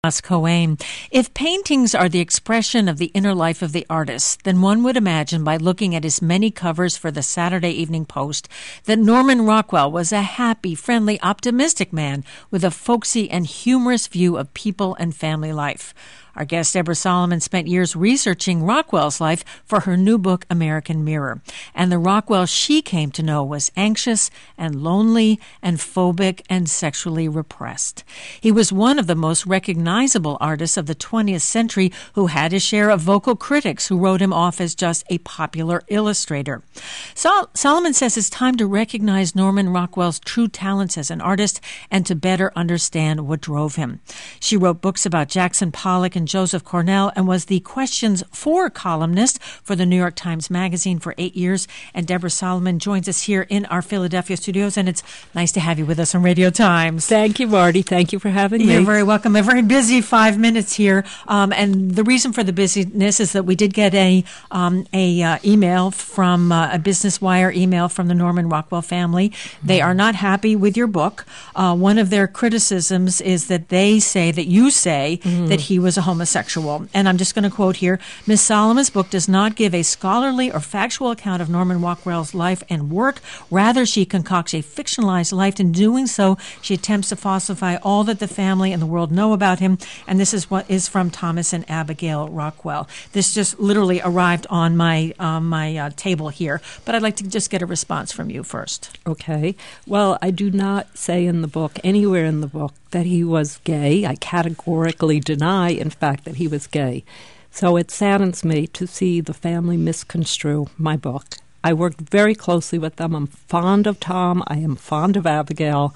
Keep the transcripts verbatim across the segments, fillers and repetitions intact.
Cohen. If paintings are the expression of the inner life of the artist, then one would imagine by looking at his many covers for the Saturday Evening Post that Norman Rockwell was a happy, friendly, optimistic man with a folksy and humorous view of people and family life. Our guest, Deborah Solomon, spent years researching Rockwell's life for her new book, American Mirror. And the Rockwell she came to know was anxious and lonely and phobic and sexually repressed. He was one of the most recognizable artists of the twentieth century who had his share of vocal critics who wrote him off as just a popular illustrator. Sol- Solomon says it's time to recognize Norman Rockwell's true talents as an artist and to better understand what drove him. She wrote books about Jackson Pollock and Joseph Cornell and was the Questions For columnist for the New York Times Magazine for eight years. And Deborah Solomon joins us here in our Philadelphia studios, and it's nice to have you with us on Radio Times. Thank you, Marty. Thank you for having me. You're very welcome. A very busy five minutes here, um, and the reason for the busyness is that we did get a um, a uh, email from uh, a Business Wire email from the Norman Rockwell family. They are not happy with your book. Uh, one of their criticisms is that they say that you say mm-hmm. that he was a homosexual. And I'm just going to quote here, Miss Solomon's book does not give a scholarly or factual account of Norman Rockwell's life and work. Rather, she concocts a fictionalized life. In doing so, she attempts to falsify all that the family and the world know about him. And this is what is from Thomas and Abigail Rockwell. This just literally arrived on my uh, my uh, table here. But I'd like to just get a response from you first. Okay. Well, I do not say in the book, anywhere in the book, that he was gay. I categorically deny, in fact, that he was gay. So it saddens me to see the family misconstrue my book. I worked very closely with them. I'm fond of Tom. I am fond of Abigail.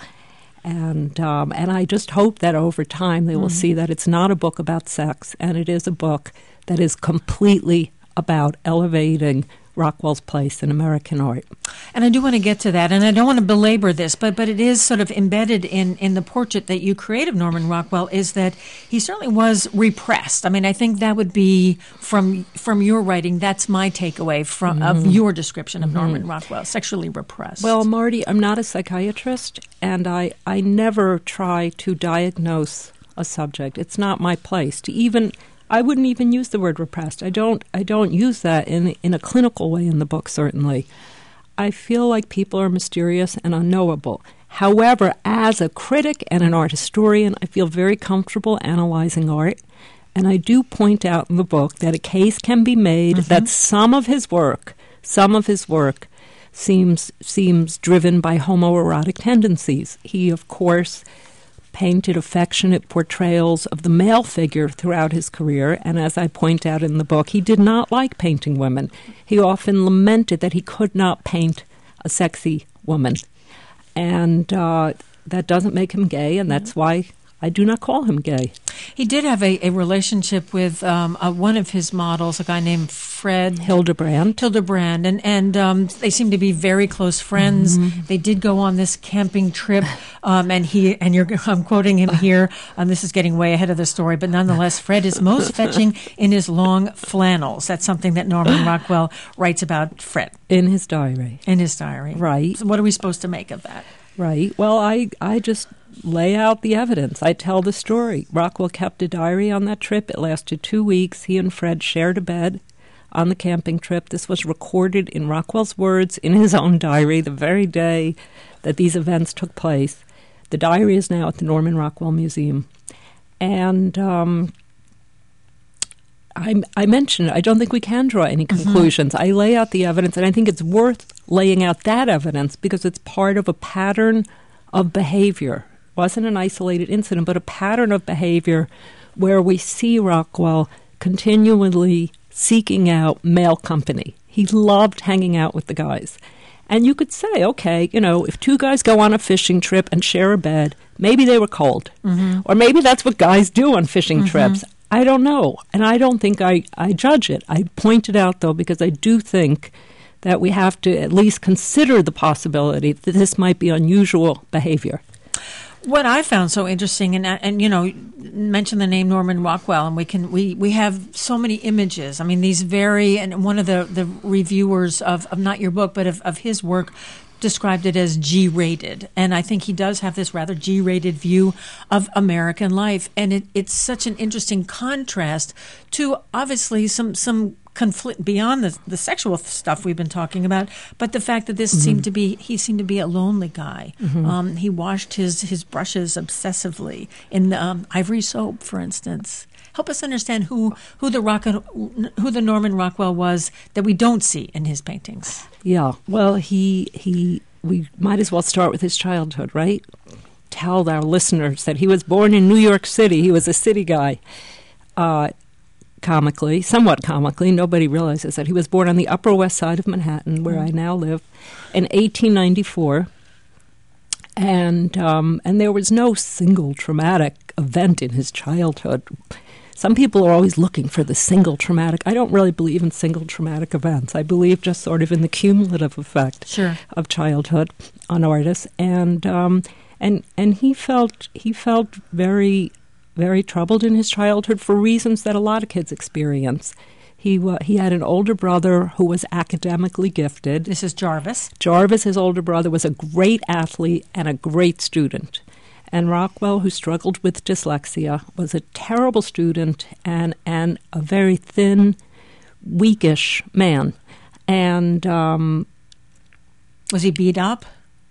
And um, and I just hope that over time they will mm-hmm. see that it's not a book about sex, and it is a book that is completely about elevating Rockwell's place in American art. And I do want to get to that, and I don't want to belabor this, but but it is sort of embedded in, in the portrait that you create of Norman Rockwell is that he certainly was repressed. I mean, I think that would be, from from your writing, that's my takeaway from mm-hmm. of your description of mm-hmm. Norman Rockwell, sexually repressed. Well, Marty, I'm not a psychiatrist, and I, I never try to diagnose a subject. It's not my place to even... I wouldn't even use the word repressed. I don't I don't use that in in a clinical way in the book, certainly. I feel like people are mysterious and unknowable. However, as a critic and an art historian, I feel very comfortable analyzing art. And I do point out in the book that a case can be made mm-hmm. that some of his work, some of his work seems seems driven by homoerotic tendencies. He, of course, painted affectionate portrayals of the male figure throughout his career, and as I point out in the book, he did not like painting women. He often lamented that he could not paint a sexy woman, and uh, that doesn't make him gay, and that's why I do not call him gay. He did have a, a relationship with um, uh, one of his models, a guy named Fred Hildebrand. Hildebrand, and and um, they seem to be very close friends. Mm-hmm. They did go on this camping trip, um, and he and you're I'm quoting him here. Um, this is getting way ahead of the story, but nonetheless, Fred is most fetching in his long flannels. That's something that Norman Rockwell writes about Fred in his diary. In his diary, right? So what are we supposed to make of that? Right. Well, I I just lay out the evidence. I tell the story. Rockwell kept a diary on that trip. It lasted two weeks. He and Fred shared a bed on the camping trip. This was recorded in Rockwell's words in his own diary the very day that these events took place. The diary is now at the Norman Rockwell Museum. And um, I, I mentioned, I don't think we can draw any conclusions. Mm-hmm. I lay out the evidence, and I think it's worth laying out that evidence because it's part of a pattern of behavior. It wasn't an isolated incident, but a pattern of behavior where we see Rockwell continually seeking out male company. He loved hanging out with the guys. And you could say, okay, you know, if two guys go on a fishing trip and share a bed, maybe they were cold. Mm-hmm. Or maybe that's what guys do on fishing mm-hmm. trips. I don't know. And I don't think I, I judge it. I point it out, though, because I do think that we have to at least consider the possibility that this might be unusual behavior. What I found so interesting, and and you know, mention the name Norman Rockwell, and we can we, we have so many images. I mean, these very, and one of the, the reviewers of, of not your book, but of, of his work described it as G-rated, and I think he does have this rather G-rated view of American life, and it, it's such an interesting contrast to obviously some some conflict beyond the, the sexual stuff we've been talking about, but the fact that this mm-hmm. seemed to be he seemed to be a lonely guy. Mm-hmm. Um, he washed his his brushes obsessively in um, ivory soap, for instance. Help us understand who who the Rock, who the Norman Rockwell was that we don't see in his paintings. Yeah, well, he he we might as well start with his childhood, right? Tell our listeners that he was born in New York City. He was a city guy. Uh, comically, somewhat comically, nobody realizes that he was born on the Upper West Side of Manhattan, where mm. I now live, in eighteen ninety-four. And um, and there was no single traumatic event in his childhood. Some people are always looking for the single traumatic. I don't really believe in single traumatic events. I believe just sort of in the cumulative effect sure. of childhood on artists. And um, and and he felt he felt very very troubled in his childhood for reasons that a lot of kids experience. He uh, he had an older brother who was academically gifted. This is Jarvis. Jarvis, his older brother, was a great athlete and a great student. And Rockwell, who struggled with dyslexia, was a terrible student and, and a very thin, weakish man. And um, was he beat up?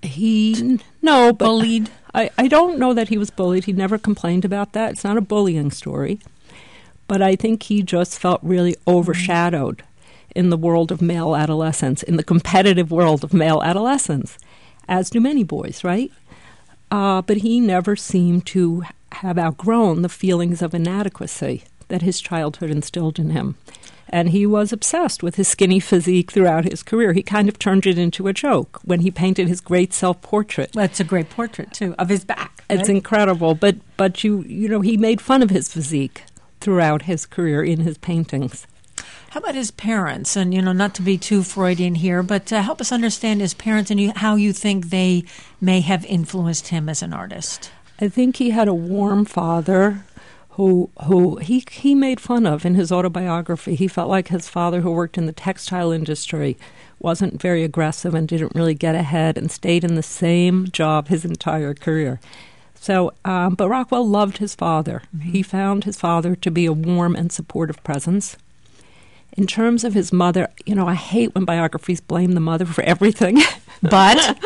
He no, but bullied. I, I don't know that he was bullied. He never complained about that. It's not a bullying story. But I think he just felt really overshadowed in the world of male adolescence, in the competitive world of male adolescence, as do many boys, right? Uh, but he never seemed to have outgrown the feelings of inadequacy that his childhood instilled in him. And he was obsessed with his skinny physique throughout his career. He kind of turned it into a joke when he painted his great self-portrait. That's a great portrait, too, of his back. Right? It's incredible. But, but you, you know, he made fun of his physique throughout his career in his paintings. How about his parents? And, you know, not to be too Freudian here, but uh, help us understand his parents and you, how you think they may have influenced him as an artist. I think he had a warm father who who he, he made fun of in his autobiography. He felt like his father, who worked in the textile industry, wasn't very aggressive and didn't really get ahead and stayed in the same job his entire career. So, um, but Rockwell loved his father. Mm-hmm. He found his father to be a warm and supportive presence. In terms of his mother, you know, I hate when biographies blame the mother for everything. But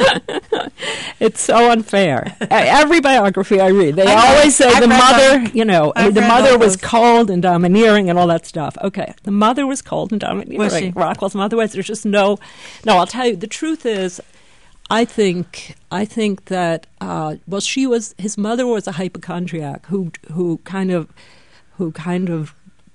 it's so unfair. Every biography I read, they I always say I've the mother, them. you know, I've the mother was those. cold and domineering and all that stuff. Okay, the mother was cold and domineering. Was she? Rockwell's mother was. There's just no, no. I'll tell you, the truth is, I think, I think that, uh, well, she was, his mother was a hypochondriac who, who kind of, who kind of.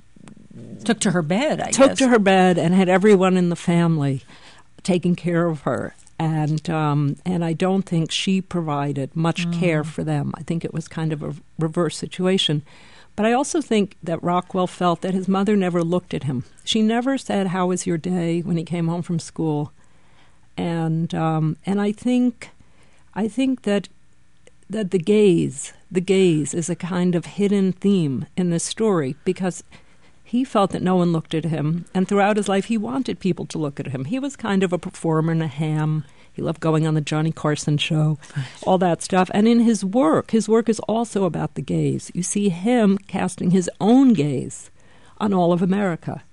Took to her bed, I took guess. to her bed and had everyone in the family taking care of her. And um, and I don't think she provided much mm. care for them. I think it was kind of a reverse situation. But I also think that Rockwell felt that his mother never looked at him. She never said, "How was your day?" when he came home from school. And um, and I think I think that that the gaze, the gaze is a kind of hidden theme in this story because he felt that no one looked at him, and throughout his life he wanted people to look at him. He was kind of a performer and a ham. He loved going on the Johnny Carson show, all that stuff. And in his work, his work is also about the gaze. You see him casting his own gaze on all of America.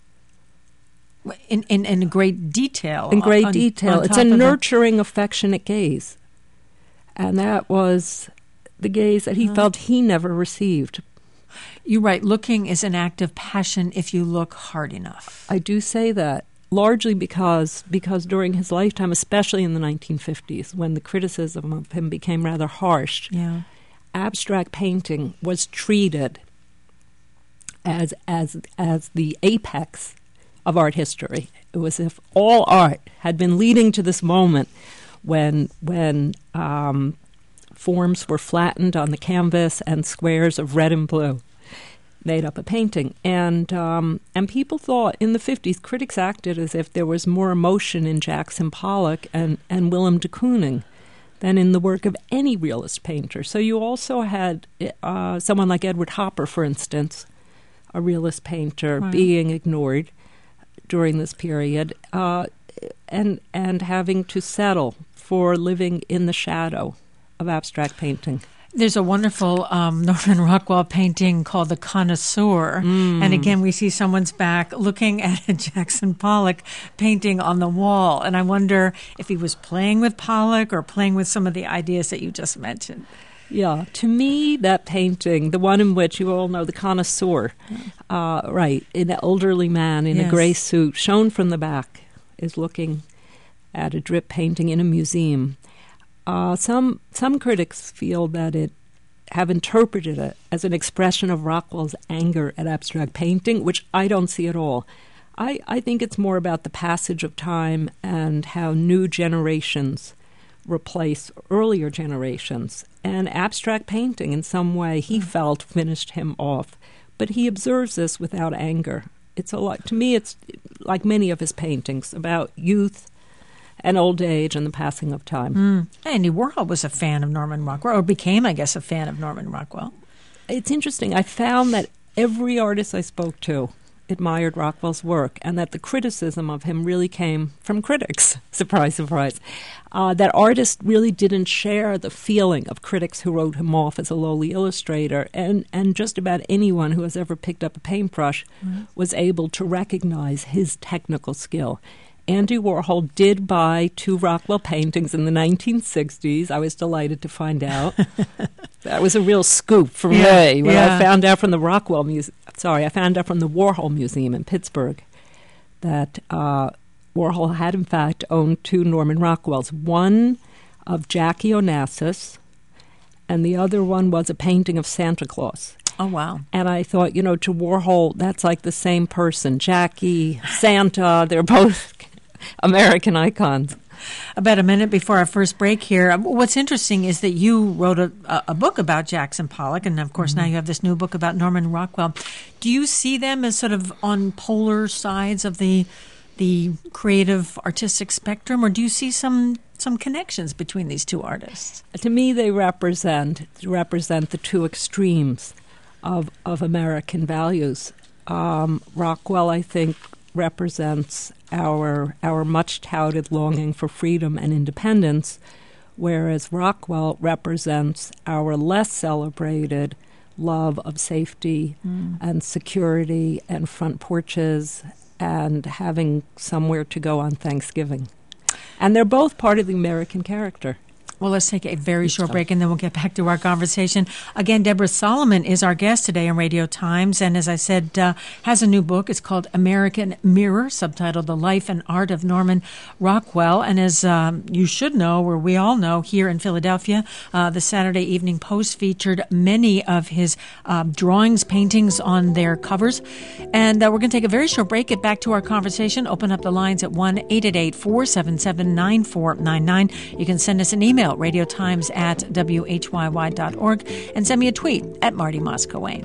In in, in great detail. In great on, detail. on It's a top of nurturing, affectionate gaze. And that was the gaze that he uh, felt he never received. You're right. Looking is an act of passion if you look hard enough. I do say that, largely because because during his lifetime, especially in the nineteen fifties, when the criticism of him became rather harsh, yeah. abstract painting was treated as as as the apex of art history. It was as if all art had been leading to this moment when when um, forms were flattened on the canvas and squares of red and blue made up a painting. And um, and people thought in the fifties, critics acted as if there was more emotion in Jackson Pollock and, and Willem de Kooning than in the work of any realist painter. So you also had uh, someone like Edward Hopper, for instance, a realist painter, right. being ignored during this period. Uh, and, and having to settle for living in the shadow of abstract painting. There's a wonderful um, Norman Rockwell painting called The Connoisseur. Mm. And again, we see someone's back looking at a Jackson Pollock painting on the wall. And I wonder if he was playing with Pollock or playing with some of the ideas that you just mentioned. Yeah, to me, that painting, the one in which you all know, The Connoisseur, uh, right, an elderly man in yes. a gray suit, shown from the back, is looking at a drip painting in a museum. Uh, some some critics feel that it have interpreted it as an expression of Rockwell's anger at abstract painting, which I don't see at all. I, I think it's more about the passage of time and how new generations replace earlier generations. And abstract painting, in some way, he felt finished him off. But he observes this without anger. It's a lot, to me, it's like many of his paintings, about youth and old age and the passing of time. Mm. Andy Warhol was a fan of Norman Rockwell, or became, I guess, a fan of Norman Rockwell. It's interesting. I found that every artist I spoke to admired Rockwell's work, and that the criticism of him really came from critics. Surprise, surprise. Uh, that artists really didn't share the feeling of critics who wrote him off as a lowly illustrator, and, and just about anyone who has ever picked up a paintbrush mm-hmm. was able to recognize his technical skill. Andy Warhol did buy two Rockwell paintings in the nineteen sixties. I was delighted to find out. That was a real scoop for yeah, me when yeah. I found out from the Rockwell Museum. Sorry, I found out from the Warhol Museum in Pittsburgh that uh, Warhol had, in fact, owned two Norman Rockwells. One of Jackie Onassis, and the other one was a painting of Santa Claus. Oh, wow. And I thought, you know, to Warhol, that's like the same person. Jackie, Santa, they're both American icons. About a minute before our first break here, what's interesting is that you wrote a, a book about Jackson Pollock, and of course mm-hmm. now you have this new book about Norman Rockwell. Do you see them as sort of on polar sides of the the creative artistic spectrum, or do you see some some connections between these two artists? To me, they represent represent the two extremes of of American values. Um, Rockwell, I think, represents our our much touted longing for freedom and independence, whereas Rockwell represents our less celebrated love of safety mm. and security and front porches and having somewhere to go on Thanksgiving. And they're both part of the American character. Well, let's take a very short break, and then we'll get back to our conversation. Again, Deborah Solomon is our guest today on Radio Times, and as I said, uh, has a new book. It's called American Mirror, subtitled The Life and Art of Norman Rockwell. And as um, you should know, or we all know, here in Philadelphia, uh, the Saturday Evening Post featured many of his uh, drawings, paintings on their covers. And uh, we're going to take a very short break, get back to our conversation, open up the lines at one eight eight eight, four seven seven, nine four nine nine. You can send us an email, radiotimes at W H Y Y dot org, and send me a tweet at Marty Moskowayne.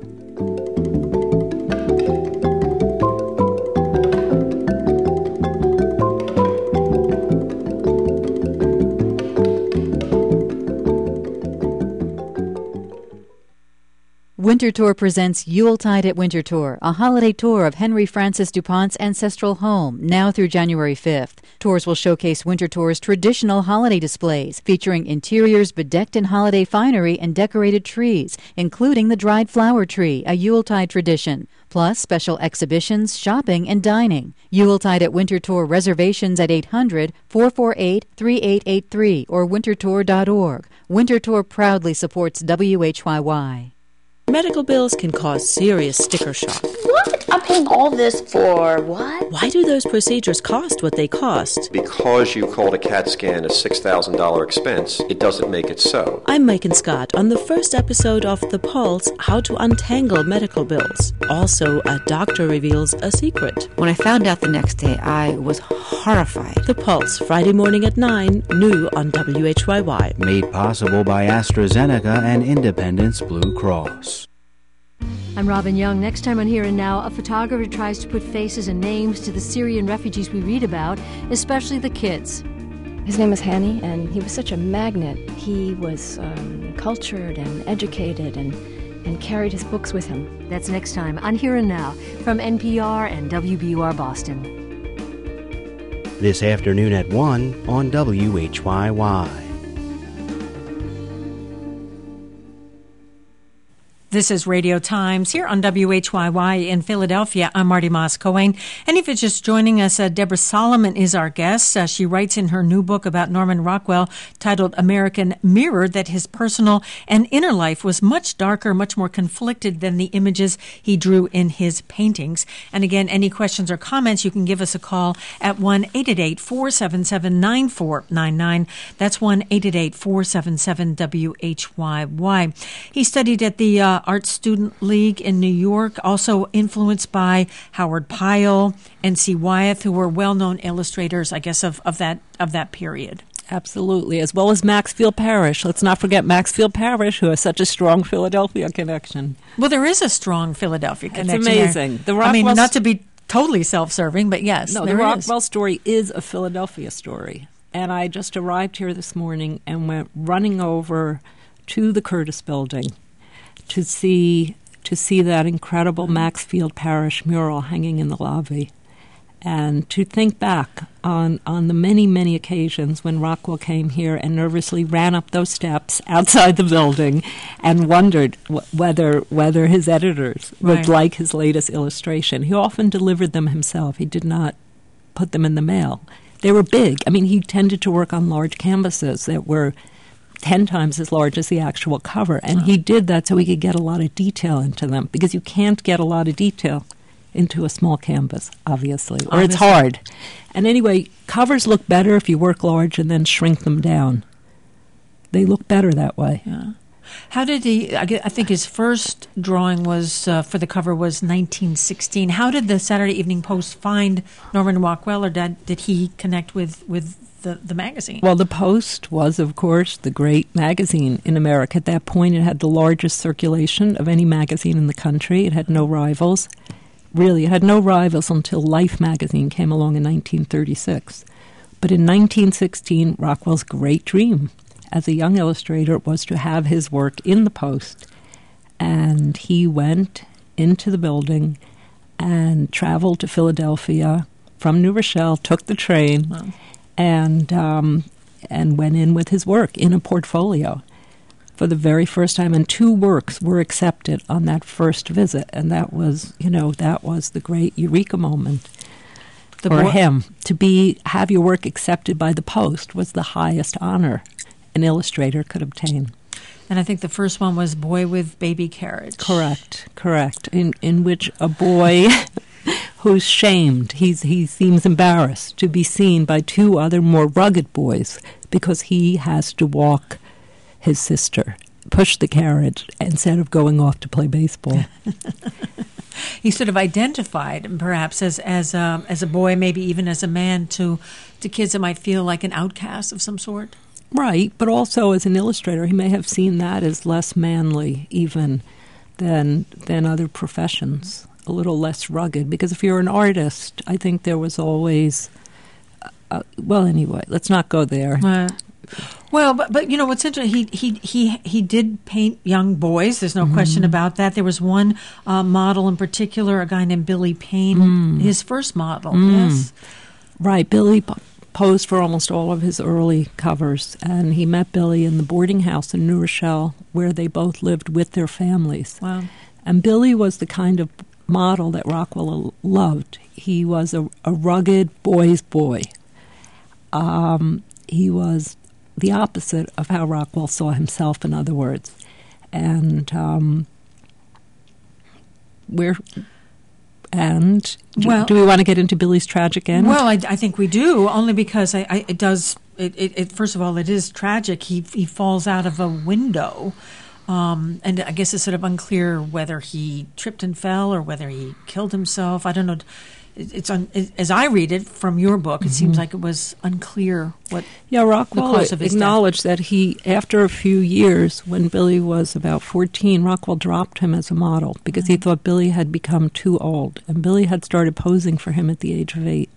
Winter Tour presents Yuletide at Winter Tour, a holiday tour of Henry Francis DuPont's ancestral home, now through January fifth. Tours will showcase Winter Tour's traditional holiday displays, featuring interiors bedecked in holiday finery and decorated trees, including the dried flower tree, a Yuletide tradition, plus special exhibitions, shopping, and dining. Yuletide at Winter Tour reservations at eight hundred, four four eight, three eight eight three or winter tour dot org. Winter Tour proudly supports W H Y Y. Medical bills can cause serious sticker shock. What? I'm paying all this for what? Why do those procedures cost what they cost? Because you called a CAT scan a six thousand dollars expense, it doesn't make it so. I'm Megan Scott on the first episode of The Pulse, How to Untangle Medical Bills. Also, a doctor reveals a secret. When I found out the next day, I was horrified. The Pulse, Friday morning at nine, new on W H Y Y. Made possible by AstraZeneca and Independence Blue Cross. I'm Robin Young. Next time on Here and Now, a photographer tries to put faces and names to the Syrian refugees we read about, especially the kids. His name was Hani, and he was such a magnet. He was um, cultured and educated and, and carried his books with him. That's next time on Here and Now from N P R and W B U R Boston. This afternoon at one on W H Y Y. This is Radio Times here on W H Y Y in Philadelphia. I'm Marty Moss-Cohen. And if you're just joining us, uh, Deborah Solomon is our guest. Uh, she writes in her new book about Norman Rockwell titled American Mirror that his personal and inner life was much darker, much more conflicted than the images he drew in his paintings. And again, any questions or comments, you can give us a call at one eight eight eight, four seven seven, nine four nine nine. That's one eight eight eight, four seven seven, W H Y Y. He studied at the uh, Art Student League in New York, also influenced by Howard Pyle and C. Wyeth, who were well-known illustrators, I guess, of, of that of that period. Absolutely, as well as Maxfield Parrish. Let's not forget Maxfield Parrish, who has such a strong Philadelphia connection. Well, there is a strong Philadelphia connection. It's amazing. There. The Rockwell I mean, not to be totally self-serving, but yes, no, there the is. Rockwell story is a Philadelphia story. And I just arrived here this morning and went running over to the Curtis Building to see to see that incredible Maxfield Parrish mural hanging in the lobby, and to think back on, on the many, many occasions when Rockwell came here and nervously ran up those steps outside the building and wondered w- whether whether his editors would Right. like his latest illustration. He often delivered them himself. He did not put them in the mail. They were big. I mean, he tended to work on large canvases that were ten times as large as the actual cover. And he did that so he could get a lot of detail into them, because you can't get a lot of detail into a small canvas, obviously, or Obviously. it's hard. And anyway, covers look better if you work large and then shrink them down. They look better that way. Yeah. How did he, I gue- I think his first drawing was, uh, for the cover was nineteen sixteen. How did the Saturday Evening Post find Norman Rockwell, or did, did he connect with, with the, the magazine? Well, the Post was, of course, the great magazine in America. At that point, it had the largest circulation of any magazine in the country. It had no rivals. Really, it had no rivals until Life magazine came along in nineteen thirty-six. But in nineteen sixteen, Rockwell's great dream as a young illustrator was to have his work in the Post. And he went into the building and traveled to Philadelphia from New Rochelle, took the train, Wow. and um, and went in with his work in a portfolio for the very first time. And two works were accepted on that first visit, and that was, you know, that was the great eureka moment The for boy- him. To be have your work accepted by the Post was the highest honor an illustrator could obtain. And I think the first one was Boy with Baby Carriage. Correct, correct. In in which a boy who's shamed, he's he seems embarrassed to be seen by two other more rugged boys because he has to walk his sister, push the carriage instead of going off to play baseball. He sort of identified, perhaps, as as um, as a boy, maybe even as a man, to to kids that might feel like an outcast of some sort. Right, but also as an illustrator, he may have seen that as less manly even than than other professions, a little less rugged. Because if you're an artist, I think there was always, uh, well, anyway, let's not go there. Uh, well, but but you know what's interesting? He he he he did paint young boys. There's no mm-hmm. question about that. There was one uh, model in particular, a guy named Billy Payne, mm. his first model. Mm. Yes, right, Billy P- posed for almost all of his early covers, and he met Billy in the boarding house in New Rochelle, where they both lived with their families. Wow. And Billy was the kind of model that Rockwell loved. He was a, a rugged boy's boy. Um, he was the opposite of how Rockwell saw himself, in other words. And um, we're... And do, well, do we want to get into Billy's tragic end? Well, I, I think we do, only because I, I, it does. It, it, it, first of all, it is tragic. He he falls out of a window, um, and I guess it's sort of unclear whether he tripped and fell or whether he killed himself. I don't know. It, it's un, it, as I read it from your book, it mm-hmm. seems like it was unclear what. Yeah, Rockwell the cause of his acknowledged death. that he, after a few years, when Billy was about fourteen, Rockwell dropped him as a model because mm-hmm. he thought Billy had become too old, and Billy had started posing for him at the age of eight.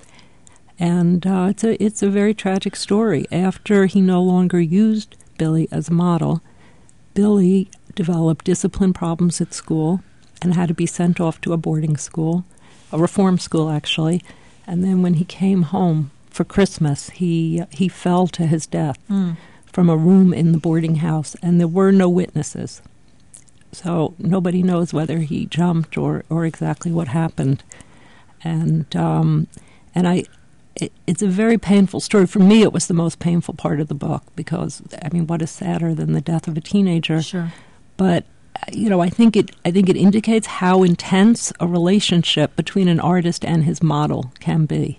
And uh, it's a it's a very tragic story. After he no longer used Billy as a model, Billy developed discipline problems at school and had to be sent off to a boarding school, a reform school actually, And then when he came home for Christmas, he he fell to his death mm. from a room in the boarding house, and there were no witnesses. So nobody knows whether he jumped or, or exactly what happened. And um, and I, it, it's a very painful story. For me, it was the most painful part of the book because, I mean, what is sadder than the death of a teenager? Sure. But, you know, I think it I think it indicates how intense a relationship between an artist and his model can be.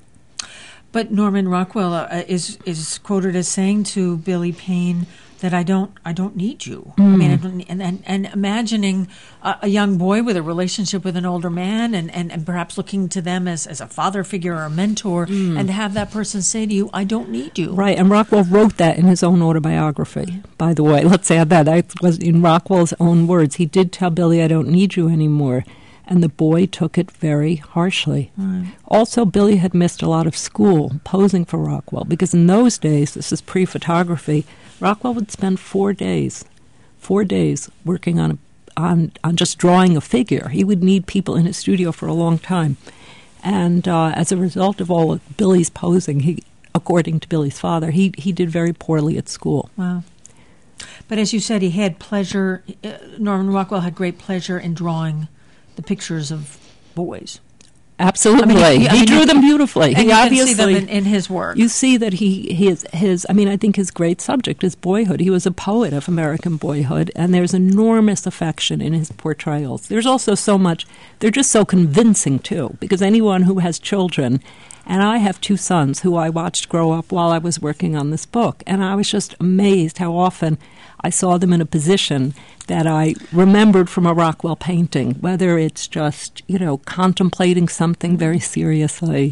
But Norman Rockwell uh, is is quoted as saying to Billy Payne that I don't I don't need you. Mm. I mean, I don't, and, and and imagining a, a young boy with a relationship with an older man, and, and, and perhaps looking to them as, as a father figure or a mentor, mm. and to have that person say to you, "I don't need you." Right, and Rockwell wrote that in his own autobiography. By the way, let's add that that was in Rockwell's own words. He did tell Billy, "I don't need you anymore." And the boy took it very harshly. Right. Also, Billy had missed a lot of school posing for Rockwell, because in those days, this is pre-photography, Rockwell would spend four days, four days working on, a, on, on just drawing a figure. He would need people in his studio for a long time. And uh, as a result of all of Billy's posing, he, according to Billy's father, he, he did very poorly at school. Wow. But as you said, he had pleasure, uh, Norman Rockwell had great pleasure in drawing the pictures of boys. Absolutely, I mean, he, he I mean, drew them beautifully. And he you obviously, can see them in, in his work. You see that he his his. I mean, I think his great subject is boyhood. He was a poet of American boyhood, and there's enormous affection in his portrayals. There's also so much. They're just so convincing too, because anyone who has children, and I have two sons who I watched grow up while I was working on this book, and I was just amazed how often I saw them in a position that I remembered from a Rockwell painting, whether it's just, you know, contemplating something very seriously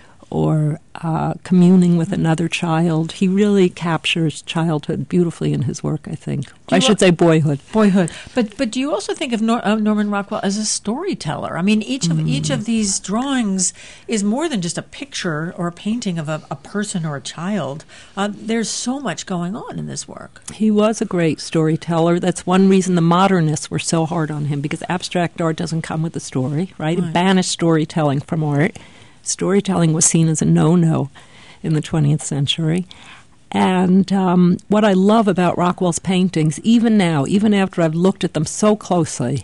or uh, communing with another child. He really captures childhood beautifully in his work, I think. I should al- say boyhood. Boyhood. But but do you also think of Nor- uh, Norman Rockwell as a storyteller? I mean, each of mm. each of these drawings is more than just a picture or a painting of a, a person or a child. Uh, there's so much going on in this work. He was a great storyteller. That's one reason the modernists were so hard on him, because abstract art doesn't come with a story, right? right. It banished storytelling from art. Storytelling was seen as a no-no in the twentieth century. And um, what I love about Rockwell's paintings, even now, even after I've looked at them so closely,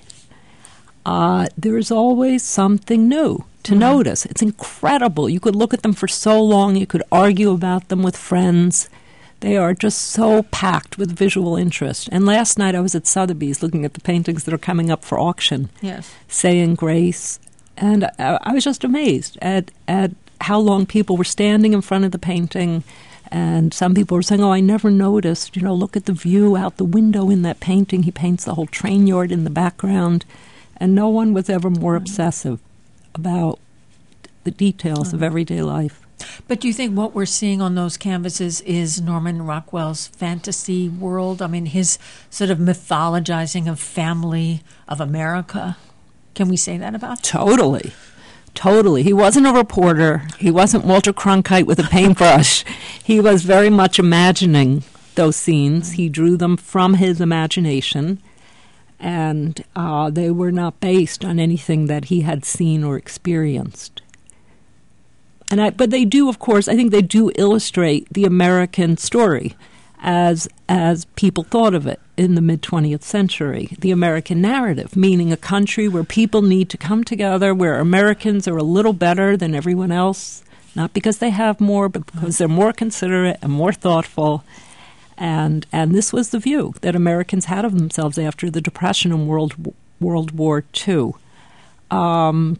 uh, there is always something new to mm-hmm. notice. It's incredible. You could look at them for so long. You could argue about them with friends. They are just so packed with visual interest. And last night I was at Sotheby's looking at the paintings that are coming up for auction. Yes. Saying Grace. And I, I was just amazed at, at how long people were standing in front of the painting. And some people were saying, oh, I never noticed, you know, look at the view out the window in that painting. He paints the whole train yard in the background. And no one was ever more obsessive about the details of everyday life. But do you think what we're seeing on those canvases is Norman Rockwell's fantasy world? I mean, his sort of mythologizing of family, of America? Can we say that about him? Totally. Totally. He wasn't a reporter. He wasn't Walter Cronkite with a paintbrush. He was very much imagining those scenes. He drew them from his imagination, and uh, they were not based on anything that he had seen or experienced. And I, but they do, of course, I think they do illustrate the American story as as people thought of it in the mid-twentieth century. The American narrative, meaning a country where people need to come together, where Americans are a little better than everyone else, not because they have more, but because they're more considerate and more thoughtful. And and this was the view that Americans had of themselves after the Depression and World World War Two. Um,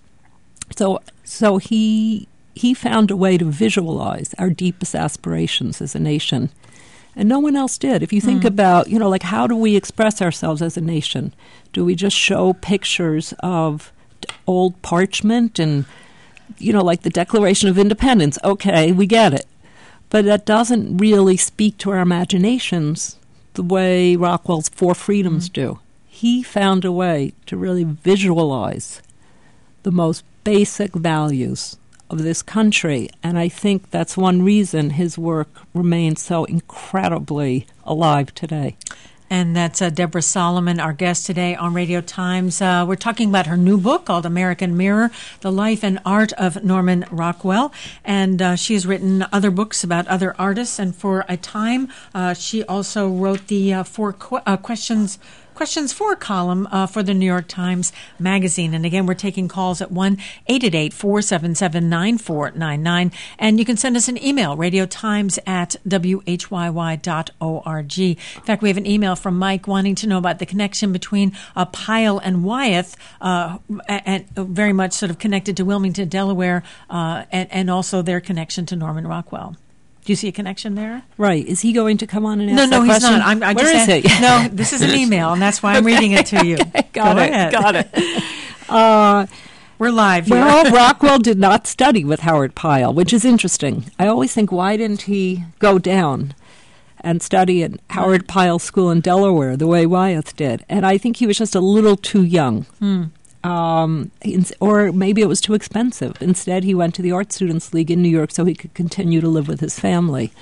so so he he found a way to visualize our deepest aspirations as a nation. And no one else did. If you think mm. about, you know, like, how do we express ourselves as a nation? Do we just show pictures of old parchment and, you know, like the Declaration of Independence? Okay, we get it. But that doesn't really speak to our imaginations the way Rockwell's Four Freedoms mm. do. He found a way to really visualize the most basic values of this country, and I think that's one reason his work remains so incredibly alive today. And that's uh, Deborah Solomon, our guest today on Radio Times. Uh, we're talking about her new book called American Mirror, The Life and Art of Norman Rockwell. And uh, she has written other books about other artists. And for a time, uh, she also wrote the uh, Four qu- uh, Questions Questions for column uh, for the New York Times Magazine. And again, we're taking calls at one eight eight eight, four seven seven, nine four nine nine. And you can send us an email, radiotimes at w h y y dot org. In fact, we have an email from Mike wanting to know about the connection between uh, Pyle and Wyeth, uh, and very much sort of connected to Wilmington, Delaware, uh, and, and also their connection to Norman Rockwell. Do you see a connection there? Right. Is he going to come on and ask no, that no, question? No, he's not. I'm, I'm Where just is saying, he? No, this is an email, and that's why I'm okay, reading it to you. Okay, got Go it. ahead. Got it. Uh, We're live here. Well, Rockwell did not study with Howard Pyle, which is interesting. I always think, why didn't he go down and study at Howard Pyle School in Delaware the way Wyeth did? And I think he was just a little too young. Hmm. Um, or maybe it was too expensive. Instead, he went to the Art Students League in New York so he could continue to live with his family.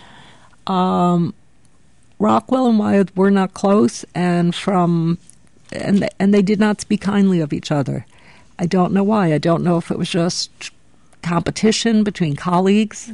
Um, Rockwell and Wyeth were not close, and from and and they did not speak kindly of each other. I don't know why. I don't know if it was just competition between colleagues.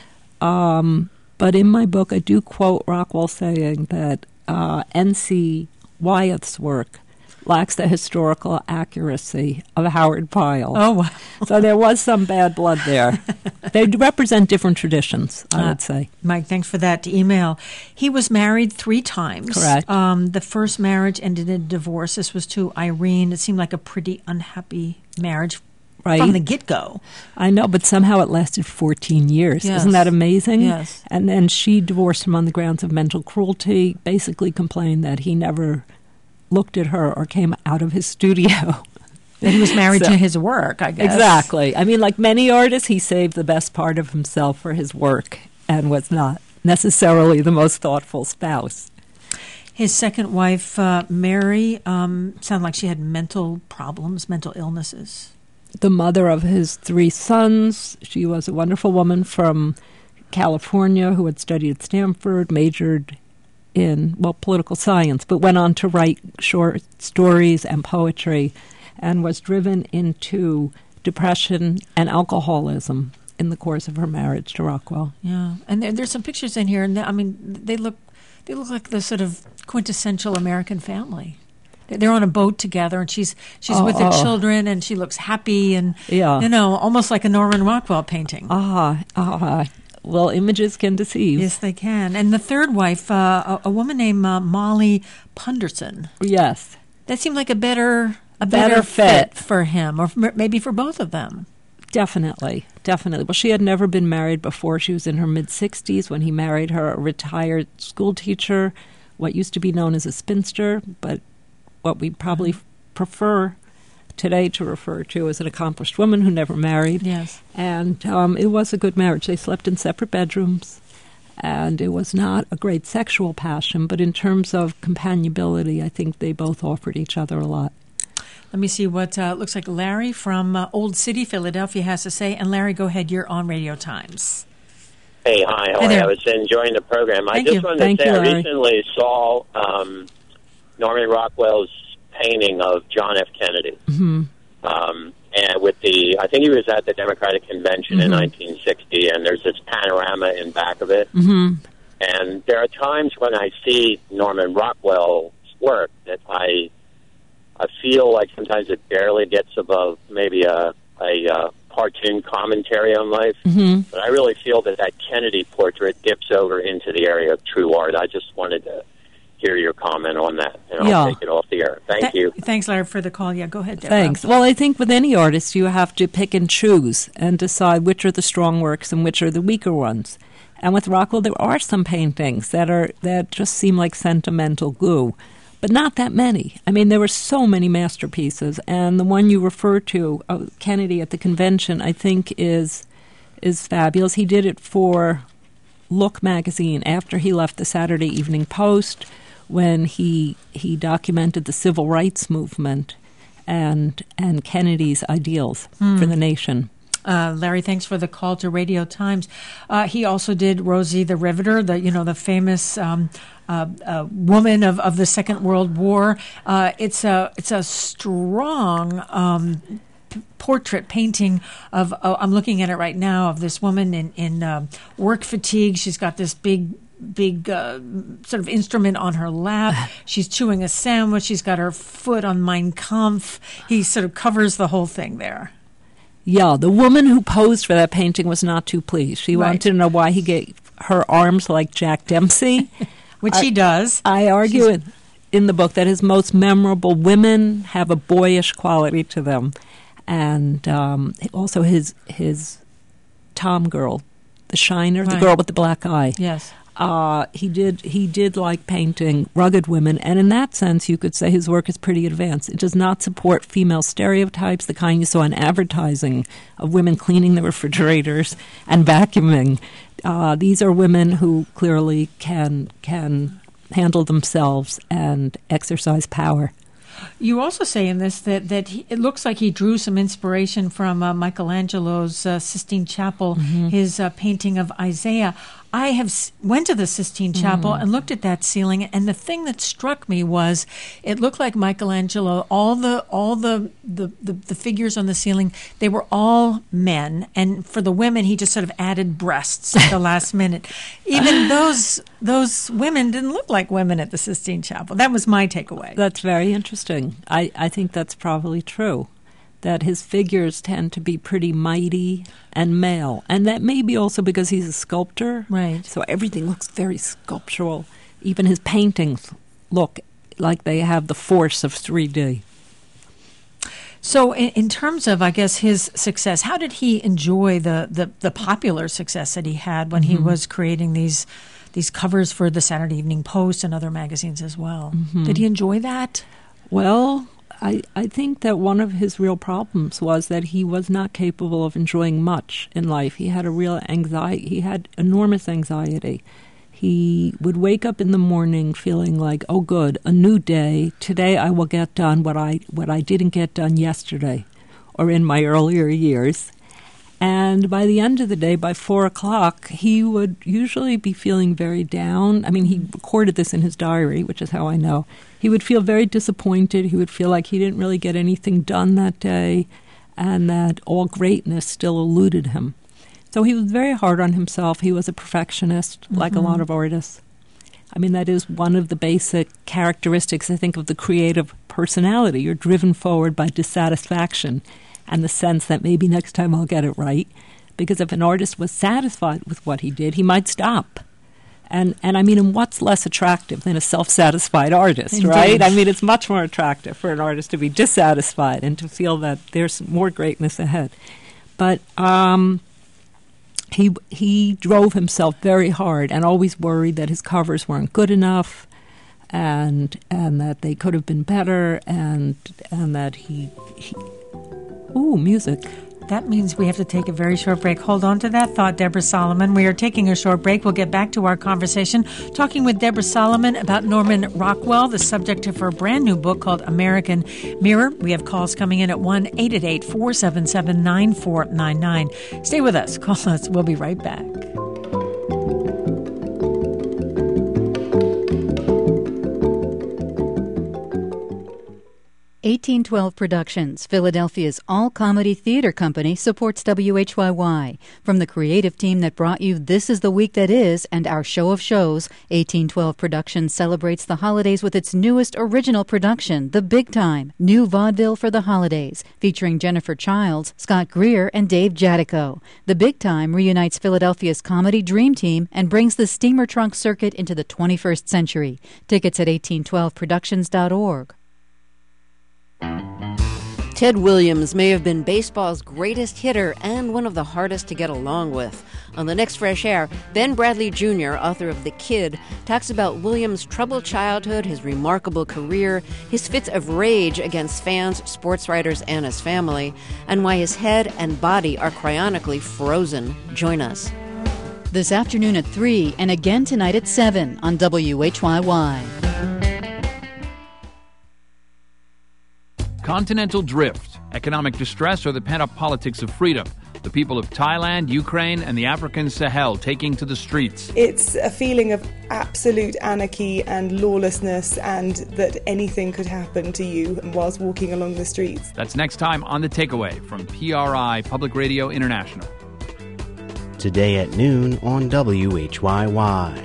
Um, but in my book, I do quote Rockwell saying that uh, N C Wyeth's work lacks the historical accuracy of Howard Pyle. Oh, wow. So there was some bad blood there. They represent different traditions, I uh, would say. Mike, thanks for that email. He was married three times. Correct. Um, the first marriage ended in divorce. This was to Irene. It seemed like a pretty unhappy marriage right. from the get-go. I know, but somehow it lasted fourteen years. Yes. Isn't that amazing? Yes. And then she divorced him on the grounds of mental cruelty, basically complained that he never looked at her or came out of his studio. That he was married so, to his work, I guess. Exactly. I mean, like many artists, he saved the best part of himself for his work and was not necessarily the most thoughtful spouse. His second wife, uh, Mary, um, sounded like she had mental problems, mental illnesses. The mother of his three sons. She was a wonderful woman from California who had studied at Stanford, majored in, well, political science, but went on to write short stories and poetry and was driven into depression and alcoholism in the course of her marriage to Rockwell. Yeah, and there, there's some pictures in here, and I mean, they look they look like the sort of quintessential American family. They're on a boat together, and she's she's oh, with the oh. children, and she looks happy, and yeah. you know, almost like a Norman Rockwell painting. Ah, ah. Well, images can deceive. Yes, they can. And the third wife, uh, a, a woman named uh, Molly Punderson. Yes, that seemed like a better a better, better fit. fit for him, or for, maybe for both of them. Definitely, definitely. Well, she had never been married before. She was in her mid-sixties when he married her, a retired school teacher, what used to be known as a spinster, but what we probably mm-hmm. prefer today to refer to as an accomplished woman who never married. Yes. And um, it was a good marriage. They slept in separate bedrooms, and it was not a great sexual passion, but in terms of companionability, I think they both offered each other a lot. Let me see what uh, looks like Larry from uh, Old City, Philadelphia has to say. And Larry, go ahead. You're on Radio Times. Hey, hi. How Hi are there. you? I was enjoying the program. Thank I just you. wanted Thank to say you, I Larry. recently saw um, Norman Rockwell's painting of John F. Kennedy. Mm-hmm. Um, and with the, I think he was at the Democratic Convention mm-hmm. in nineteen sixty, and there's this panorama in back of it. Mm-hmm. And there are times when I see Norman Rockwell's work that I I feel like sometimes it barely gets above maybe a, a, a cartoon commentary on life. Mm-hmm. But I really feel that that Kennedy portrait dips over into the area of true art. I just wanted to hear your comment on that, and I'll Yeah. take it off the air. Thank Th- you. Thanks, Larry, for the call. Yeah, go ahead, Deborah. Thanks. Well, I think with any artist, you have to pick and choose and decide which are the strong works and which are the weaker ones. And with Rockwell, there are some paintings that are that just seem like sentimental glue, but not that many. I mean, there were so many masterpieces, and the one you refer to, uh, Kennedy at the convention, I think is is fabulous. He did it for Look magazine after he left the Saturday Evening Post, when he he documented the civil rights movement and and Kennedy's ideals Hmm. for the nation. Uh, Larry, thanks for the call to Radio Times. Uh, he also did Rosie the Riveter, the you know the famous um, uh, a woman of, of the Second World War. Uh, it's a it's a strong um, p- portrait painting of. Uh, I'm looking at it right now of this woman in in uh, work fatigue. She's got this big. big uh, sort of instrument on her lap. She's chewing a sandwich. She's got her foot on Mein Kampf. He sort of covers the whole thing there. Yeah, the woman who posed for that painting was not too pleased. She Right. wanted to know why he gave her arms like Jack Dempsey. Which I, he does. I argue in, in the book that his most memorable women have a boyish quality to them. And um, also his his Tom girl, the Shiner, Right. the girl with the black eye. Yes. Uh, he did he did like painting rugged women, and in that sense you could say his work is pretty advanced. It does not support female stereotypes, the kind you saw in advertising of women cleaning the refrigerators and vacuuming. Uh, these are women who clearly can can handle themselves and exercise power. You also say in this that, that he, it looks like he drew some inspiration from uh, Michelangelo's uh, Sistine Chapel, Mhm. his uh, painting of Isaiah. I have s- went to the Sistine Chapel Mm. and looked at that ceiling, and the thing that struck me was it looked like Michelangelo. All the all the the, the, the figures on the ceiling, they were all men, and for the women, he just sort of added breasts at the last minute. Even those those women didn't look like women at the Sistine Chapel. That was my takeaway. That's very interesting. I, I think that's probably true, that his figures tend to be pretty mighty and male. And that may be also because he's a sculptor. Right. So everything looks very sculptural. Even his paintings look like they have the force of three D. So in, in terms of, I guess, his success, how did he enjoy the, the, the popular success that he had when he Mhm. was creating these these covers for the Saturday Evening Post and other magazines as well? Mhm. Did he enjoy that? Well, I, I think that one of his real problems was that he was not capable of enjoying much in life. He had a real anxiety. He had enormous anxiety. He would wake up in the morning feeling like, oh, good, a new day. Today I will get done what I what I didn't get done yesterday or in my earlier years. And by the end of the day, by four o'clock, he would usually be feeling very down. I mean, he recorded this in his diary, which is how I know. He would feel very disappointed. He would feel like he didn't really get anything done that day and that all greatness still eluded him. So he was very hard on himself. He was a perfectionist, like Mhm. a lot of artists. I mean, that is one of the basic characteristics, I think, of the creative personality. You're driven forward by dissatisfaction and the sense that maybe next time I'll get it right. Because if an artist was satisfied with what he did, he might stop. And, and I mean, and what's less attractive than a self-satisfied artist, Indeed. right? I mean, it's much more attractive for an artist to be dissatisfied and to feel that there's more greatness ahead. But um, he he drove himself very hard and always worried that his covers weren't good enough, and and that they could have been better, and and that he, he ooh music. That means we have to take a very short break. Hold on to that thought, Deborah Solomon. We are taking a short break. We'll get back to our conversation, talking with Deborah Solomon about Norman Rockwell, the subject of her brand new book called American Mirror. We have calls coming in at one eight eight eight, four seven seven, nine four nine nine. Stay with us. Call us. We'll be right back. eighteen twelve Productions, Philadelphia's all-comedy theater company, supports W H Y Y. From the creative team that brought you This Is the Week That Is and our show of shows, eighteen twelve Productions celebrates the holidays with its newest original production, The Big Time, new vaudeville for the holidays, featuring Jennifer Childs, Scott Greer, and Dave Jadico. The Big Time reunites Philadelphia's comedy dream team and brings the steamer trunk circuit into the twenty-first century. Tickets at eighteen twelve productions dot org. Ted Williams may have been baseball's greatest hitter and one of the hardest to get along with. On the next Fresh Air, Ben Bradley Junior, author of The Kid, talks about Williams' troubled childhood, his remarkable career, his fits of rage against fans, sports writers, and his family, and why his head and body are cryonically frozen. Join us. This afternoon at three and again tonight at seven on W H Y Y. Continental drift, economic distress, or the pent-up politics of freedom. The people of Thailand, Ukraine, and the African Sahel taking to the streets. It's a feeling of absolute anarchy and lawlessness, and that anything could happen to you whilst walking along the streets. That's next time on The Takeaway from P R I Public Radio International. Today at noon on W H Y Y.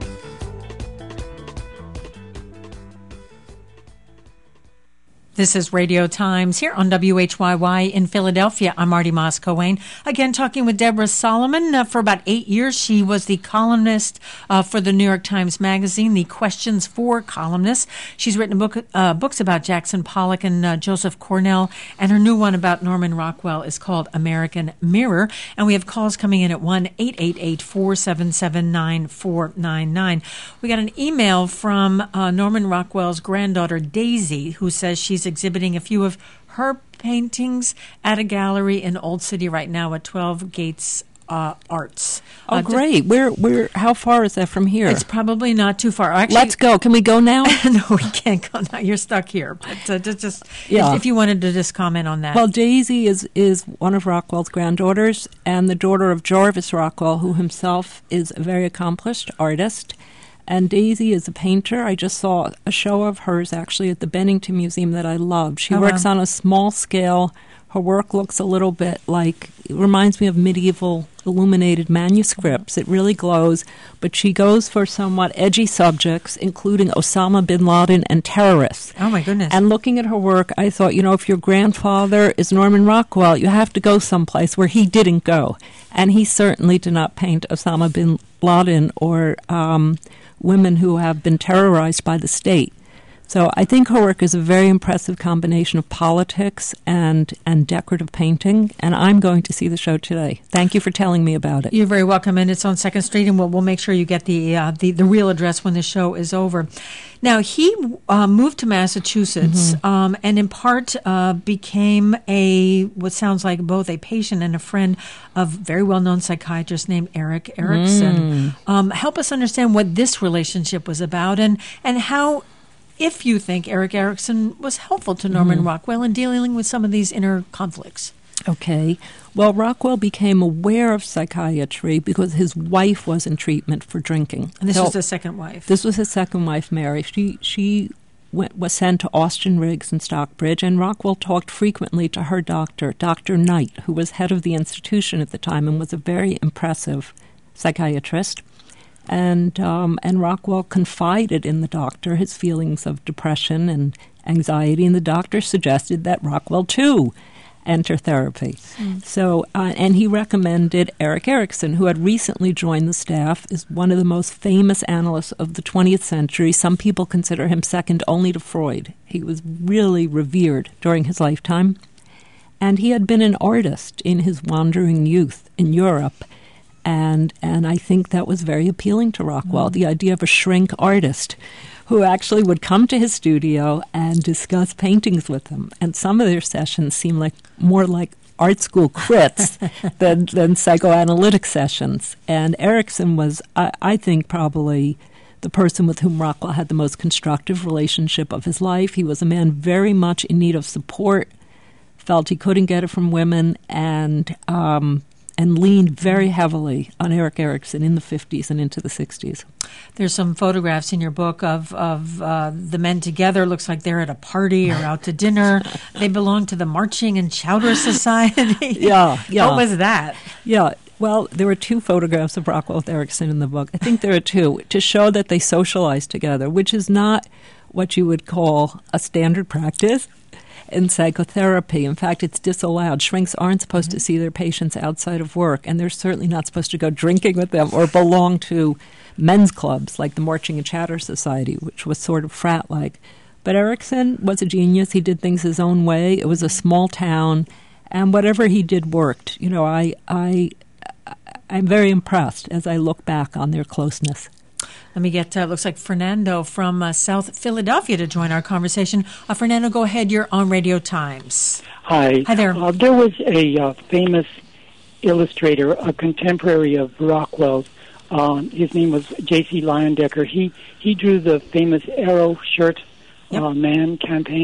This is Radio Times here on W H Y Y in Philadelphia. I'm Marty Moss-Coane. Again, talking with Deborah Solomon. Uh, for about eight years, she was the columnist uh, for the New York Times Magazine, the Questions for columnist. She's written book, uh, books about Jackson Pollock and uh, Joseph Cornell, and her new one about Norman Rockwell is called American Mirror. And we have calls coming in at one eight eight eight, four seven seven, nine four nine nine. We got an email from uh, Norman Rockwell's granddaughter, Daisy, who says she's exhibiting a few of her paintings at a gallery in Old City right now at twelve Gates uh, Arts. Oh, uh, great. Where, where, how far is that from here? It's probably not too far. Actually, let's go. Can we go now? No, we can't go now. You're stuck here. But uh, just, just yeah. if, if you wanted to just comment on that. Well, Daisy is, is one of Rockwell's granddaughters and the daughter of Jarvis Rockwell, who himself is a very accomplished artist. And Daisy is a painter. I just saw a show of hers actually at the Bennington Museum that I loved. She oh, works wow. on a small scale. Her work looks a little bit like, it reminds me of medieval illuminated manuscripts. It really glows, but she goes for somewhat edgy subjects, including Osama bin Laden and terrorists. Oh, my goodness. And looking at her work, I thought, you know, if your grandfather is Norman Rockwell, you have to go someplace where he didn't go. And he certainly did not paint Osama bin Laden or um, women who have been terrorized by the state. So I think her work is a very impressive combination of politics and, and decorative painting, and I'm going to see the show today. Thank you for telling me about it. You're very welcome, and it's on second Street, and we'll, we'll make sure you get the, uh, the the real address when the show is over. Now, he uh, moved to Massachusetts mm-hmm. um, and in part uh, became a, what sounds like both a patient and a friend of a very well-known psychiatrist named Erik Erikson. Mm. Um, help us understand what this relationship was about and, and how, if you think Erik Erikson was helpful to Norman mm-hmm. Rockwell in dealing with some of these inner conflicts. Okay. Well, Rockwell became aware of psychiatry because his wife was in treatment for drinking. And this so, was his second wife. This was his second wife, Mary. She she went, was sent to Austin Riggs in Stockbridge, and Rockwell talked frequently to her doctor, Doctor Knight, who was head of the institution at the time and was a very impressive psychiatrist. And um, and Rockwell confided in the doctor his feelings of depression and anxiety, and the doctor suggested that Rockwell, too, enter therapy. Mm. So, uh, and he recommended Erik Erikson, who had recently joined the staff, is one of the most famous analysts of the twentieth century. Some people consider him second only to Freud. He was really revered during his lifetime. And he had been an artist in his wandering youth in Europe. And and I think that was very appealing to Rockwell, mm. the idea of a shrink artist who actually would come to his studio and discuss paintings with him. And some of their sessions seemed like more like art school crits than, than psychoanalytic sessions. And Erikson was, I, I think, probably the person with whom Rockwell had the most constructive relationship of his life. He was a man very much in need of support, felt he couldn't get it from women, and um, and leaned very heavily on Erik Erikson in the fifties and into the sixties. There's some photographs in your book of, of uh, the men together. Looks like they're at a party or out to dinner. They belong to the Marching and Chowder Society. Yeah, yeah. What was that? Yeah. Well, there were two photographs of Rockwell with Erikson in the book. I think there are two, to show that they socialized together, which is not what you would call a standard practice in psychotherapy. In fact, it's disallowed. Shrinks aren't supposed mm-hmm. to see their patients outside of work, and they're certainly not supposed to go drinking with them or belong to men's clubs like the Marching and Chowder Society, which was sort of frat-like. But Erikson was a genius. He did things his own way. It was a small town, and whatever he did worked. You know, I, I, I'm very impressed as I look back on their closeness. Let me get, uh, looks like Fernando from uh, South Philadelphia to join our conversation. Uh, Fernando, go ahead. You're on Radio Times. Hi. Hi there. Uh, there was a uh, famous illustrator, a contemporary of Rockwell's. Uh, his name was J C Leyendecker. He he drew the famous Arrow Shirt yep. uh, Man campaign.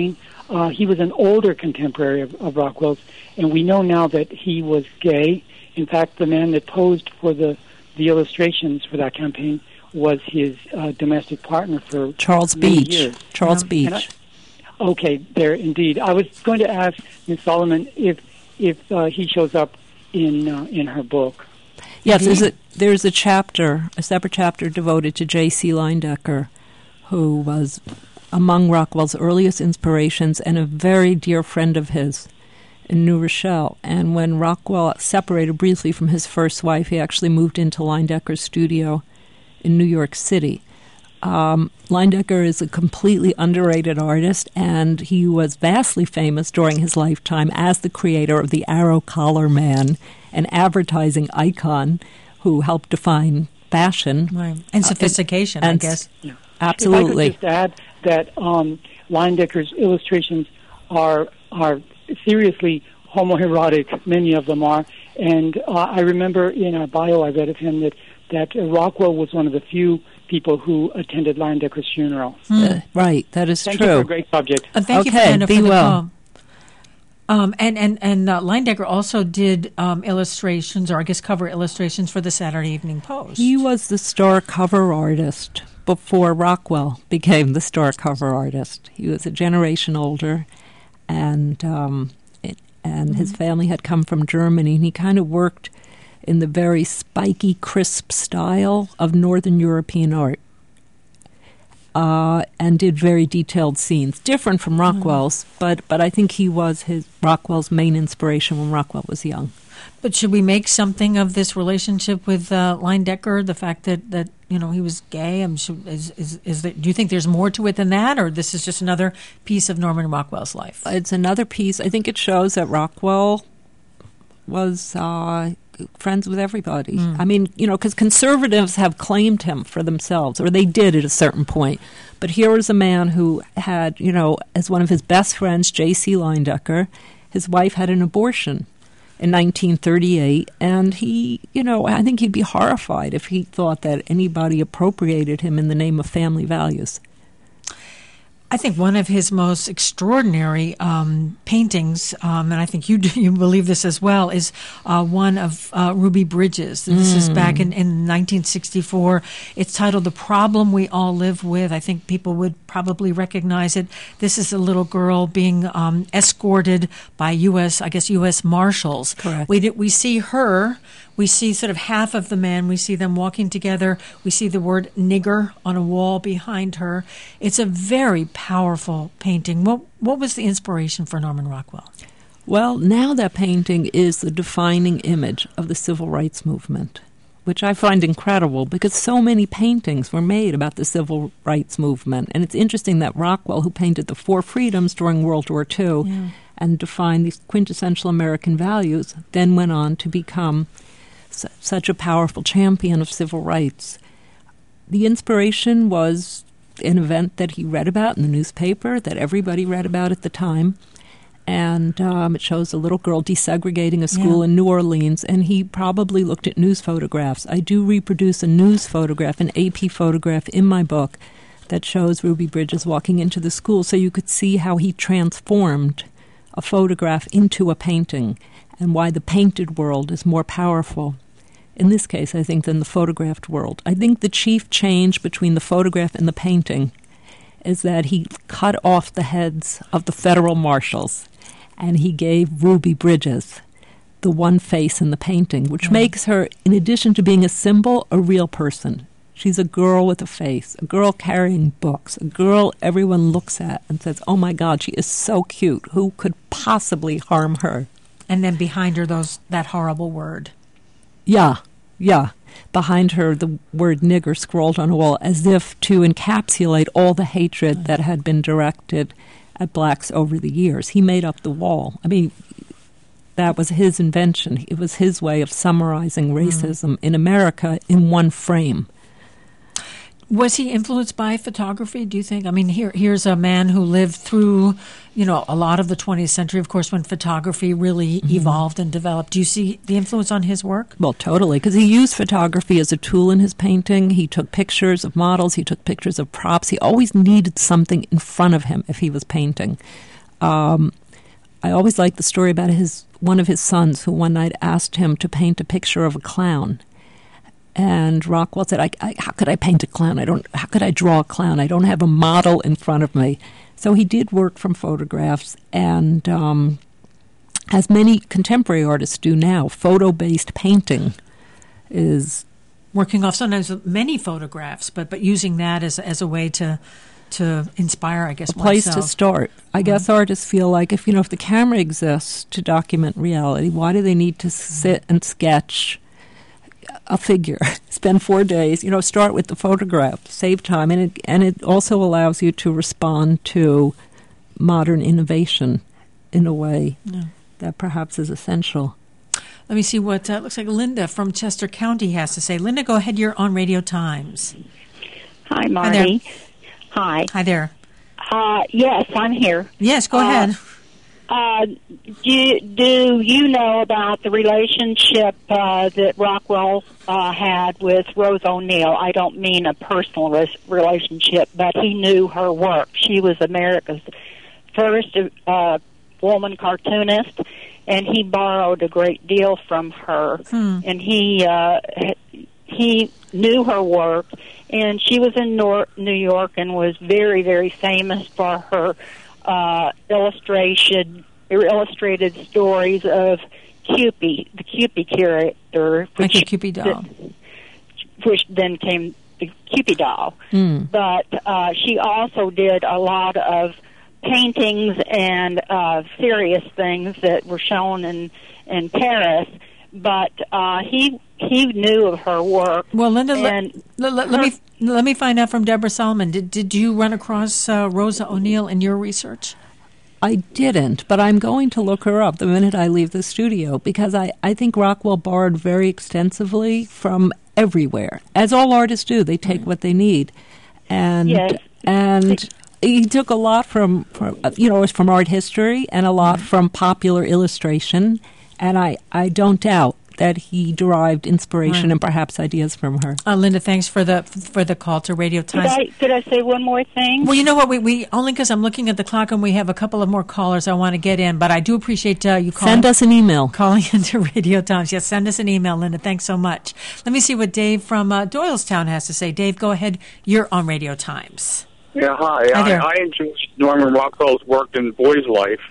uh, he was an older contemporary of, of Rockwell's, and we know now that he was gay. In fact, the man that posed for the, the illustrations for that campaign was his uh, domestic partner for Charles many Beach. years. Charles Um, Beach. and I- Okay, there indeed. I was going to ask Miz Solomon if if uh, he shows up in uh, in her book. Yes, there's a, there's a chapter, a separate chapter devoted to J C Leyendecker, who was among Rockwell's earliest inspirations and a very dear friend of his in New Rochelle. And when Rockwell separated briefly from his first wife, he actually moved into Leyendecker's studio in New York City. Um, Leyendecker is a completely underrated artist, and he was vastly famous during his lifetime as the creator of the Arrow Collar Man, an advertising icon who helped define fashion. Right. And sophistication, uh, I and guess. Yeah. Absolutely. If I could just add that um, Leyendecker's illustrations are are seriously homoerotic, many of them are, and uh, I remember in a bio I read of him that, that uh, Rockwell was one of the few people who attended Leyendecker's funeral. Uh, right, that is Thank true. you for a great subject. Uh, thank you, Okay, Fernando, be for the well. call. Um, and and and uh, Leyendecker also did um, illustrations, or I guess cover illustrations for the Saturday Evening Post. He was the star cover artist before Rockwell became the star cover artist. He was a generation older, and um, it, and Mm-hmm. his family had come from Germany, and he kind of worked in the very spiky, crisp style of Northern European art, uh, and did very detailed scenes, different from Rockwell's, mm. but but I think he was his Rockwell's main inspiration when Rockwell was young. But should we make something of this relationship with uh, Leyendecker? The fact that, that you know he was gay. I'm sure, is is is there, do you think there's more to it than that, or this is just another piece of Norman Rockwell's life? It's another piece. I think it shows that Rockwell was uh, friends with everybody. Mm. I mean, you know, because conservatives have claimed him for themselves, or they did at a certain point. But here was a man who had, you know, as one of his best friends, J C Leyendecker, his wife had an abortion in nineteen thirty-eight, and he, you know, I think he'd be horrified if he thought that anybody appropriated him in the name of family values. I think one of his most extraordinary um, paintings, um, and I think you do, you believe this as well, is uh, one of uh, Ruby Bridges. This mm. is back in, in nineteen sixty-four. It's titled "The Problem We All Live With." I think people would probably recognize it. This is a little girl being um, escorted by U S, I guess, U S Marshals. Correct. We we see her. We see sort of half of the men. We see them walking together. We see the word nigger on a wall behind her. It's a very powerful painting. What what was the inspiration for Norman Rockwell? Well, now that painting is the defining image of the civil rights movement, which I find incredible because so many paintings were made about the civil rights movement. And it's interesting that Rockwell, who painted the Four Freedoms during World War Two yeah. and defined these quintessential American values, then went on to become such a powerful champion of civil rights. The inspiration was an event that he read about in the newspaper, that everybody read about at the time, and um, it shows a little girl desegregating a school yeah. in New Orleans, and he probably looked at news photographs. I do reproduce a news photograph, an A P photograph in my book that shows Ruby Bridges walking into the school, so you could see how he transformed a photograph into a painting, and why the painted world is more powerful, in this case, I think, than the photographed world. I think the chief change between the photograph and the painting is that he cut off the heads of the federal marshals, and he gave Ruby Bridges the one face in the painting, which mm. makes her, in addition to being a symbol, a real person. She's a girl with a face, a girl carrying books, a girl everyone looks at and says, oh my God, she is so cute. Who could possibly harm her? And then behind her, those that horrible word. Yeah, yeah. Behind her, the word nigger scrawled on a wall as if to encapsulate all the hatred that had been directed at blacks over the years. He made up the wall. I mean, that was his invention. It was his way of summarizing racism mm. in America in one frame. Was he influenced by photography, do you think? I mean, here here's a man who lived through, you know, a lot of the twentieth century, of course, when photography really mm-hmm. evolved and developed. Do you see the influence on his work? Well, totally, because he used photography as a tool in his painting. He took pictures of models. He took pictures of props. He always needed something in front of him if he was painting. um, I always liked the story about his one of his sons who one night asked him to paint a picture of a clown. And Rockwell said, I, I, how could I paint a clown? I don't. How could I draw a clown? I don't have a model in front of me. So he did work from photographs, and um, as many contemporary artists do now, photo-based painting is working off sometimes many photographs, but but using that as as a way to to inspire, I guess, a place oneself. to start. I mm-hmm. guess artists feel like if you know if the camera exists to document reality, why do they need to sit and sketch a figure? Spend four days, you know, start with the photograph, save time, and it and it also allows you to respond to modern innovation in a way yeah. that perhaps is essential. Let me see what uh, looks like Linda from Chester County has to say. Linda, go ahead. You're on Radio Times. Hi, Marty. Hi there. Hi. Hi there. Uh, yes, I'm here. Yes, go uh, ahead. Uh, do, do you know about the relationship uh, that Rockwell uh, had with Rose O'Neill? I don't mean a personal res- relationship, but he knew her work. She was America's first uh, woman cartoonist, and he borrowed a great deal from her. Hmm. And he uh, he knew her work, and she was in Nor- New York and was very, very famous for her Uh, illustration, illustrated stories of Cupid, the Cupid character, which, like a Cupid doll, th- which then came the Cupid doll. Mm. But uh, she also did a lot of paintings and uh, serious things that were shown in in Paris. But uh, he he knew of her work. Well, Linda, and let, let, let me let me find out from Deborah Solomon. Did did you run across uh, Rosa O'Neill in your research? I didn't, but I'm going to look her up the minute I leave the studio because I, I think Rockwell borrowed very extensively from everywhere, as all artists do. They take what they need, and yes. and he took a lot from, from you know from art history and a lot from popular illustration. And I, I don't doubt that he derived inspiration right. and perhaps ideas from her. Uh, Linda, thanks for the for the call to Radio Times. Could I, could I say one more thing? Well, you know what? We, we only because I'm looking at the clock and we have a couple of more callers I want to get in, but I do appreciate uh, you calling. Send us an email. Calling into Radio Times. Yes, send us an email, Linda. Thanks so much. Let me see what Dave from uh, Doylestown has to say. Dave, go ahead. You're on Radio Times. Yeah, hi. Hi there. I, I enjoyed Norman Rockwell's work in Boy's Life.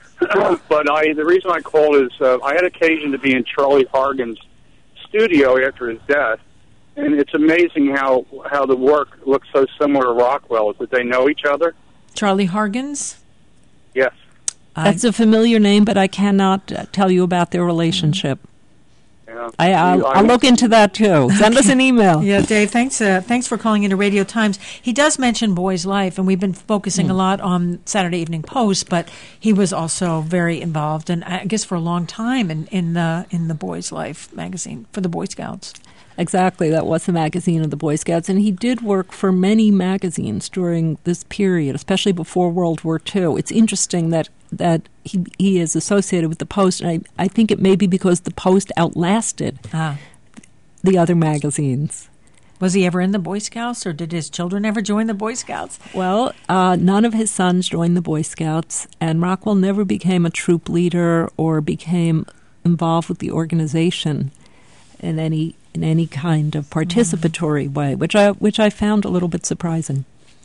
But I, the reason I called is uh, I had occasion to be in Charlie Hargan's studio after his death, and it's amazing how how the work looks so similar to Rockwell's. Did they know each other? Charlie Hargan's? Yes. That's a familiar name, but I cannot uh, tell you about their relationship. Yeah. I, I'll, I'll look into that, too. Send us an email. Yeah, Dave, thanks uh, thanks for calling into Radio Times. He does mention Boy's Life, and we've been focusing mm. a lot on Saturday Evening Post, but he was also very involved, and I guess for a long time, in, in, the, in the Boy's Life magazine for the Boy Scouts. Exactly, that was the magazine of the Boy Scouts, and he did work for many magazines during this period, especially before World War Two. It's interesting that that he he is associated with the Post, and I, I think it may be because the Post outlasted ah. the other magazines. Was he ever in the Boy Scouts, or did his children ever join the Boy Scouts? Well, uh, none of his sons joined the Boy Scouts, and Rockwell never became a troop leader or became involved with the organization in any in any kind of participatory mm. way, which I which I found a little bit surprising.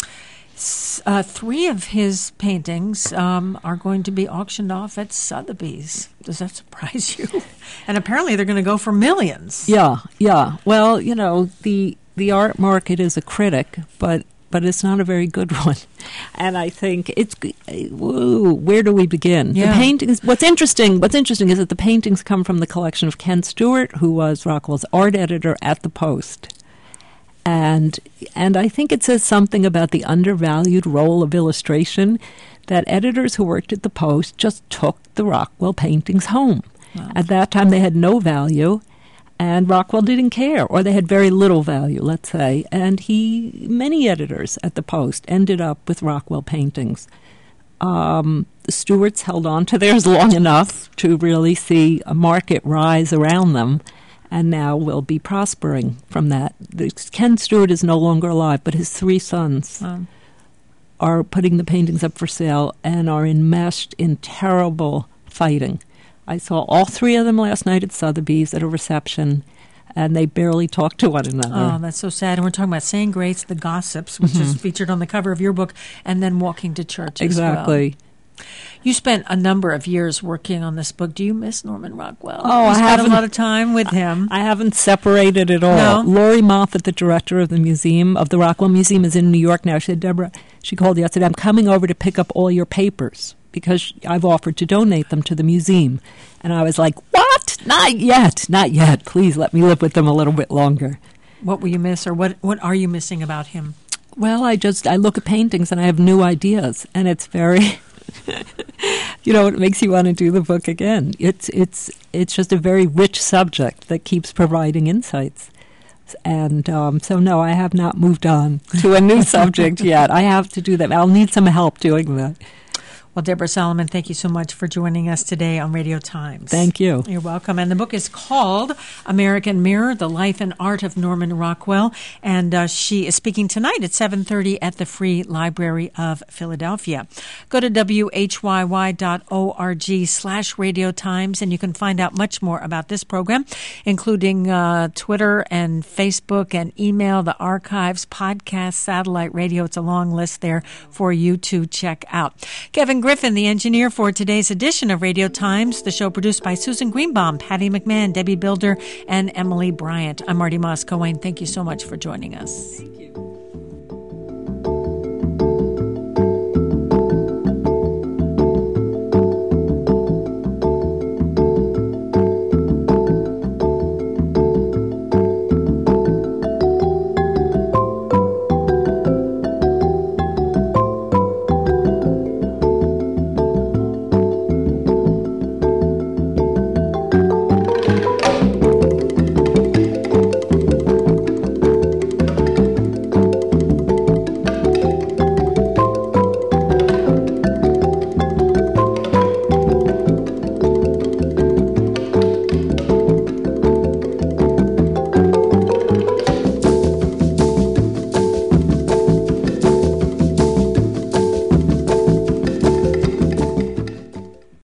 Uh, three of his paintings um, are going to be auctioned off at Sotheby's. Does that surprise you? And apparently they're going to go for millions. Yeah, yeah. Well, you know, the the art market is a critic, but but it's not a very good one. And I think it's woo, where do we begin? Yeah. The paintings. What's interesting? What's interesting is that the paintings come from the collection of Ken Stewart, who was Rockwell's art editor at the Post. And and I think it says something about the undervalued role of illustration, that editors who worked at the Post just took the Rockwell paintings home. Wow. At that time, they had no value, and Rockwell didn't care, or they had very little value, let's say. And he, many editors at the Post ended up with Rockwell paintings. Um, the Stewarts held on to theirs long enough to really see a market rise around them, and now will be prospering from that. Ken Stewart is no longer alive, but his three sons um. are putting the paintings up for sale and are enmeshed in terrible fighting. I saw all three of them last night at Sotheby's at a reception, and they barely talk to one another. Oh, that's so sad. And we're talking about saying grace, the gossips, which mm-hmm. is featured on the cover of your book, and then walking to church exactly. as well. You spent a number of years working on this book. Do you miss Norman Rockwell? Oh, you I spent haven't a lot of time with him. I haven't separated at all. No? Lori Moffat, the director of the museum, of the Rockwell Museum, is in New York now. She said, Deborah, she called yesterday, I'm coming over to pick up all your papers because I've offered to donate them to the museum. And I was like, what? Not yet. Not yet. Please let me live with them a little bit longer. What will you miss, or what, what are you missing about him? Well, I just, I look at paintings and I have new ideas, and it's very... you know, it makes you want to do the book again. It's it's it's just a very rich subject that keeps providing insights. And um, so, no, I have not moved on to a new subject yet. I have to do that. I'll need some help doing that. Well, Deborah Solomon, thank you so much for joining us today on Radio Times. Thank you. You're welcome. And the book is called American Mirror, The Life and Art of Norman Rockwell. And uh, she is speaking tonight at seven thirty at the Free Library of Philadelphia. Go to W H Y Y dot org slash Radio Times, and you can find out much more about this program, including uh, Twitter and Facebook and email, the archives, podcasts, satellite radio. It's a long list there for you to check out. Kevin Griffin, the engineer for today's edition of Radio Times, the show produced by Susan Greenbaum, Patty McMahon, Debbie Builder, and Emily Bryant. I'm Marty Moss-Cohen. Thank you so much for joining us. Thank you.